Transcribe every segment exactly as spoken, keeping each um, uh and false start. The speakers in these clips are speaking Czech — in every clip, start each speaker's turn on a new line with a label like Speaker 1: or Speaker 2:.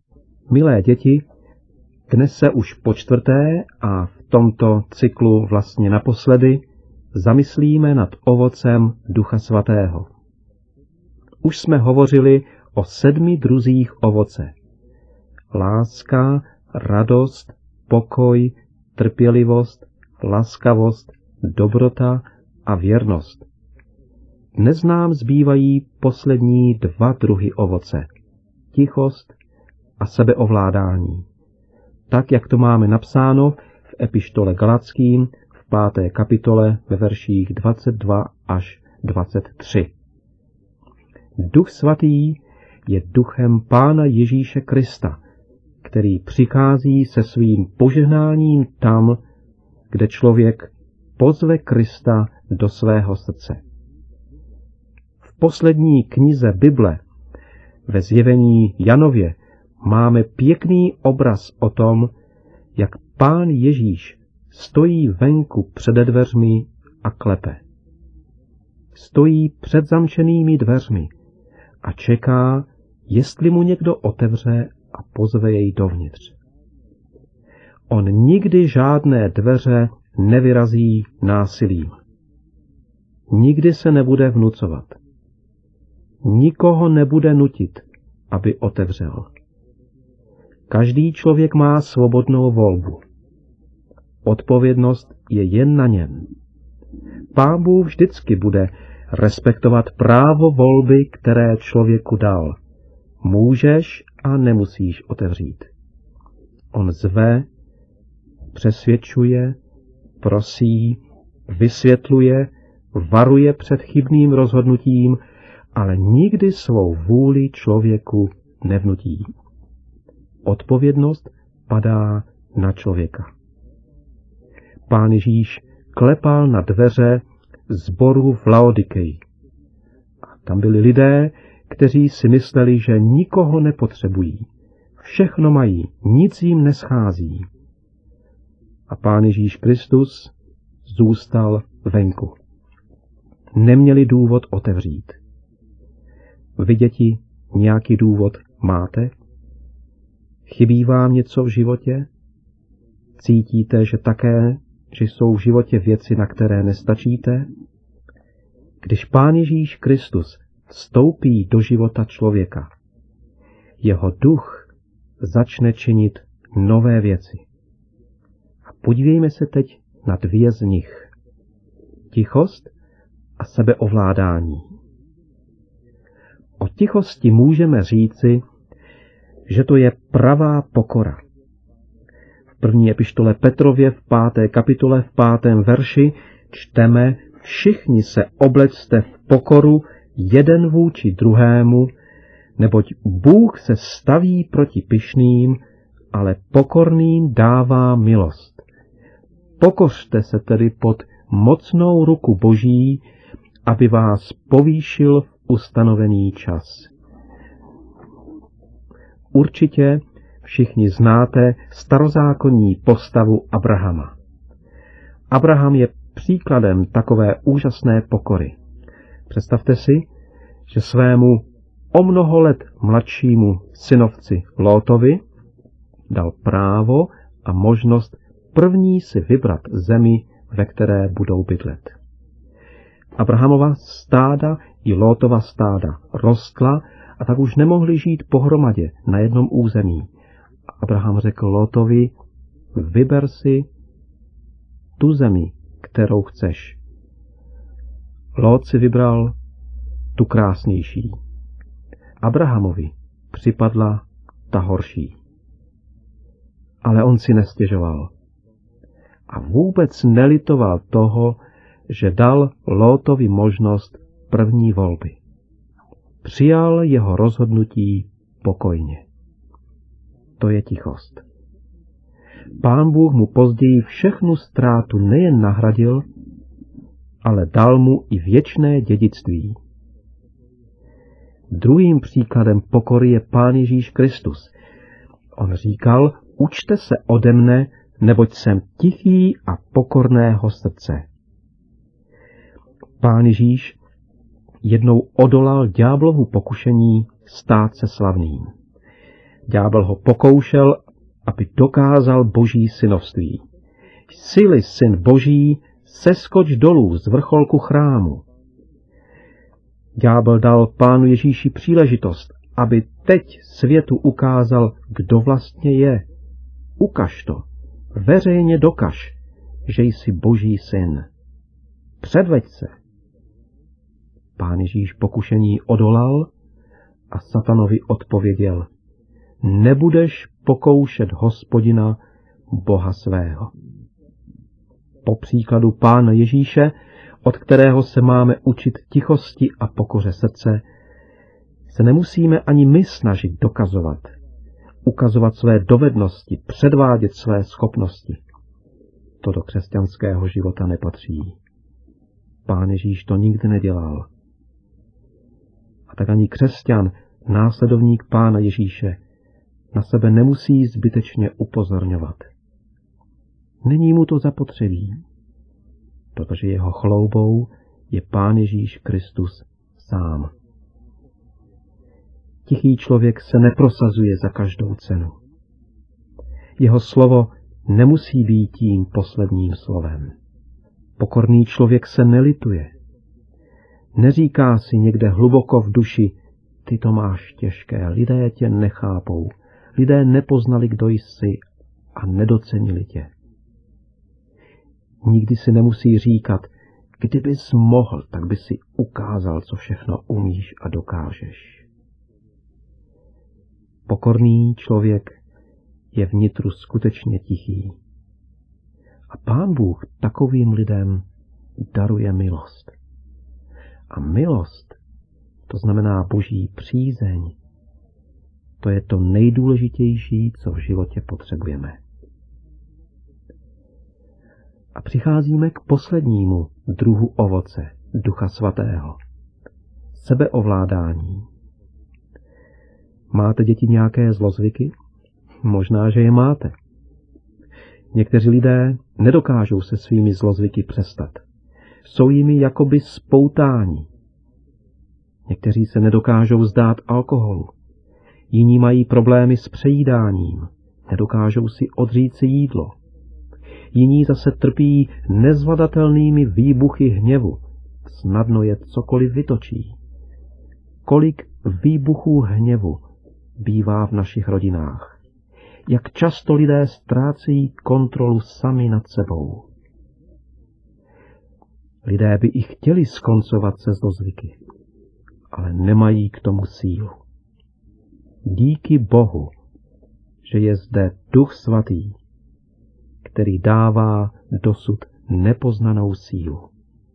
Speaker 1: Milé děti, dnes se už po čtvrté a v tomto cyklu vlastně naposledy zamyslíme nad ovocem Ducha Svatého. Už jsme hovořili o sedmi druzích ovoce. Láska, radost, pokoj, trpělivost, laskavost, dobrota a věrnost. Dnes nám zbývají poslední dva druhy ovoce. Tichost a sebeovládání. Tak, jak to máme napsáno v epištole Galatským v páté kapitole ve verších dvacet dva až dvacet tři. Duch Svatý je duchem Pána Ježíše Krista, který přichází se svým požehnáním tam, kde člověk pozve Krista do svého srdce. V poslední knize Bible, ve Zjevení Janově, máme pěkný obraz o tom, jak Pán Ježíš stojí venku před dveřmi a klepe. Stojí před zamčenými dveřmi a čeká, jestli mu někdo otevře a pozve jej dovnitř. On nikdy žádné dveře nevyrazí násilím. Nikdy se nebude vnucovat. Nikoho nebude nutit, aby otevřel. Každý člověk má svobodnou volbu. Odpovědnost je jen na něm. Pán Bůh vždycky bude respektovat právo volby, které člověku dal. Můžeš a nemusíš otevřít. On zve, přesvědčuje, prosí, vysvětluje, varuje před chybným rozhodnutím, ale nikdy svou vůli člověku nevnutí. Odpovědnost padá na člověka. Pán Ježíš klepal na dveře sboru v Laodikeji. A tam byli lidé, kteří si mysleli, že nikoho nepotřebují. Všechno mají, nic jim neschází. A Pán Ježíš Kristus zůstal venku. Neměli důvod otevřít. Vy, děti, nějaký důvod máte? Chybí vám něco v životě? Cítíte, že také, že jsou v životě věci, na které nestačíte? Když Pán Ježíš Kristus vstoupí do života člověka, jeho duch začne činit nové věci. A podívejme se teď na dvě z nich. Tichost a sebeovládání. O tichosti můžeme říci, že to je pravá pokora. V první epištole Petrově v páté kapitole v pátém verši čteme: všichni se oblečte v pokoru jeden vůči druhému, neboť Bůh se staví proti pyšným, ale pokorným dává milost. Pokořte se tedy pod mocnou ruku Boží, aby vás povýšil v ustanovený čas. Určitě všichni znáte starozákonní postavu Abrahama. Abraham je příkladem takové úžasné pokory. Představte si, že svému o mnoho let mladšímu synovci Lótovi dal právo a možnost první si vybrat zemi, ve které budou bydlet. Abrahamova stáda i Lótova stáda rostla a tak už nemohli žít pohromadě na jednom území. Abraham řekl Lótovi: vyber si tu zemi, kterou chceš. Lót si vybral tu krásnější. Abrahamovi připadla ta horší. Ale on si nestěžoval. A vůbec nelitoval toho, že dal Lótovi možnost první volby. Přijal jeho rozhodnutí pokojně. To je tichost. Pán Bůh mu později všechnu ztrátu nejen nahradil, ale dal mu i věčné dědictví. Druhým příkladem pokory je Pán Ježíš Kristus. On říkal: učte se ode mne, neboť jsem tichý a pokorného srdce. Pán Ježíš jednou odolal ďáblovu pokušení stát se slavným. Ďábel ho pokoušel, aby dokázal boží synovství. Jsi-li syn boží, seskoč dolů z vrcholku chrámu. Ďábel dal Pánu Ježíši příležitost, aby teď světu ukázal, kdo vlastně je. Ukaž to, veřejně dokaž, že jsi boží syn. Předveď se. Pán Ježíš pokušení odolal a satanovi odpověděl: nebudeš pokoušet Hospodina, Boha svého. Po příkladu Pána Ježíše, od kterého se máme učit tichosti a pokoře srdce, se nemusíme ani my snažit dokazovat, ukazovat své dovednosti, předvádět své schopnosti. To do křesťanského života nepatří. Pán Ježíš to nikdy nedělal. A tak ani křesťan, následovník Pána Ježíše, na sebe nemusí zbytečně upozorňovat. Není mu to zapotřebí, protože jeho chloubou je Pán Ježíš Kristus sám. Tichý člověk se neprosazuje za každou cenu. Jeho slovo nemusí být tím posledním slovem. Pokorný člověk se nelituje. Neříká si někde hluboko v duši: ty to máš těžké, lidé tě nechápou, lidé nepoznali, kdo jsi a nedocenili tě. Nikdy si nemusí říkat: kdybys mohl, tak by si ukázal, co všechno umíš a dokážeš. Pokorný člověk je vnitru skutečně tichý. A Pán Bůh takovým lidem daruje milost. A milost, to znamená boží přízeň, to je to nejdůležitější, co v životě potřebujeme. A přicházíme k poslednímu druhu ovoce Ducha Svatého. Sebeovládání. Máte děti nějaké zlozvyky? Možná, že je máte. Někteří lidé nedokážou se svými zlozvyky přestat. Jsou jimi jakoby spoutáni. Někteří se nedokážou zdát alkoholu. Jiní mají problémy s přejídáním. Nedokážou si odříci jídlo. Jiní zase trpí nezvladatelnými výbuchy hněvu. Snadno je cokoliv vytočí. Kolik výbuchů hněvu bývá v našich rodinách. Jak často lidé ztrácejí kontrolu sami nad sebou. Lidé by i chtěli skoncovat se zlozvyky, ale nemají k tomu sílu. Díky Bohu, že je zde Duch Svatý, který dává dosud nepoznanou sílu.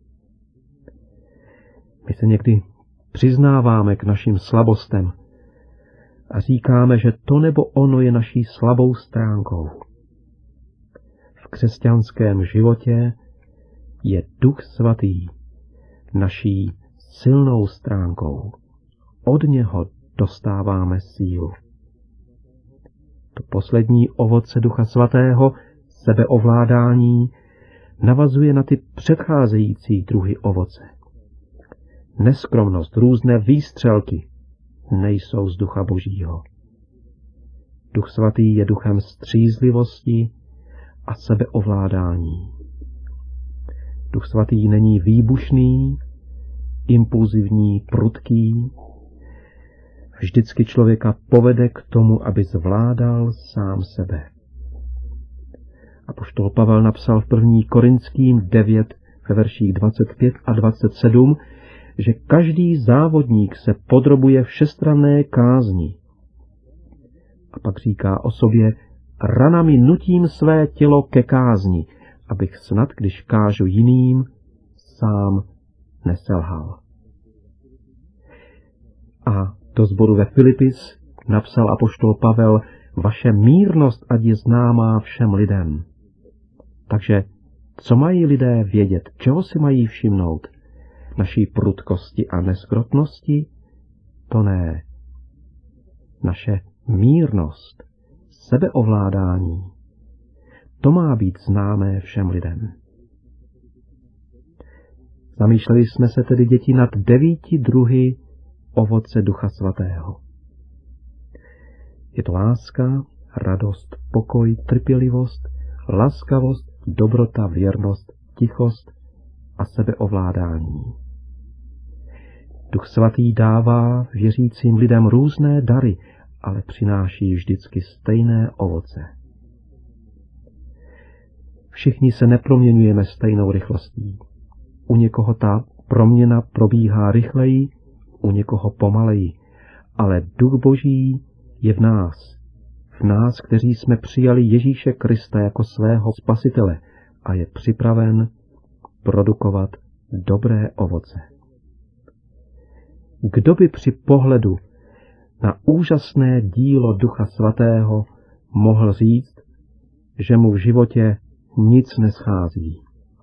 Speaker 1: My se někdy přiznáváme k našim slabostem a říkáme, že to nebo ono je naší slabou stránkou. V křesťanském životě je Duch Svatý naší silnou stránkou. Od něho dostáváme sílu. To poslední ovoce Ducha Svatého, sebeovládání, navazuje na ty předcházející druhy ovoce. Neskromnost, různé výstřelky nejsou z Ducha Božího. Duch Svatý je duchem střízlivosti a sebeovládání. Duch Svatý není výbušný, impulzivní, prudký. Vždycky člověka povede k tomu, aby zvládal sám sebe. Apoštol Pavel napsal v první Korinským devět ve verších dvacet pět a dvacet sedm, že každý závodník se podrobuje všestranné kázni. A pak říká o sobě: ranami nutím své tělo ke kázni, abych snad, když kážu jiným, sám neselhal. A do sboru ve Filipis napsal apoštol Pavel: vaše mírnost ať je známá všem lidem. Takže co mají lidé vědět, čeho si mají všimnout? Naší prudkosti a neskrotnosti? To ne. Naše mírnost, sebeovládání, to má být známé všem lidem. Zamýšleli jsme se tedy, děti, nad devíti druhy ovoce Ducha Svatého. Je to láska, radost, pokoj, trpělivost, laskavost, dobrota, věrnost, tichost a sebeovládání. Duch svatý dává věřícím lidem různé dary, ale přináší vždycky stejné ovoce. Všichni se neproměňujeme stejnou rychlostí. U někoho ta proměna probíhá rychleji, u někoho pomaleji, ale Duch Boží je v nás. V nás, kteří jsme přijali Ježíše Krista jako svého spasitele a je připraven produkovat dobré ovoce. Kdo by při pohledu na úžasné dílo Ducha Svatého mohl říct, že mu v životě nic neschází?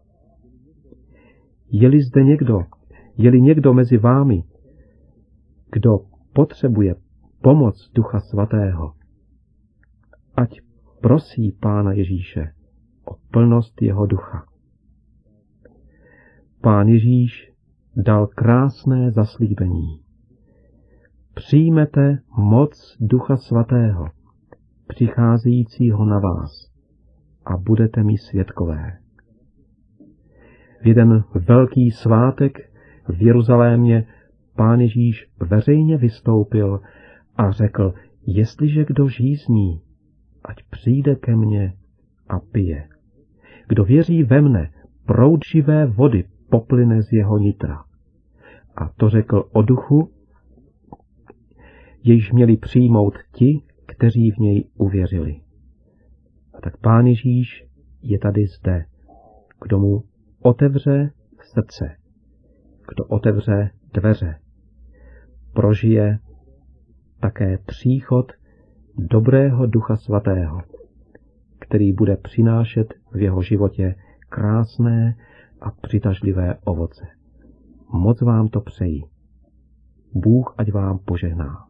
Speaker 1: Je-li zde někdo, je-li někdo mezi vámi, kdo potřebuje pomoc Ducha Svatého, ať prosí Pána Ježíše o plnost jeho ducha. Pán Ježíš dal krásné zaslíbení. Přijmete moc Ducha Svatého, přicházejícího na vás, a budete mi svědkové. V jeden velký svátek v Jeruzalémě Pán Ježíš veřejně vystoupil a řekl, jestliže kdo žízní, ať přijde ke mně a pije. Kdo věří ve mne, proud živé vody poplyne z jeho nitra. A to řekl o duchu, jejž měli přijmout ti, kteří v něj uvěřili. A tak Pán Ježíš je tady zde, kdo mu otevře srdce, kdo otevře dveře, prožije také příchod dobrého Ducha Svatého, který bude přinášet v jeho životě krásné a přitažlivé ovoce. Moc vám to přeji. Bůh ať vám požehná.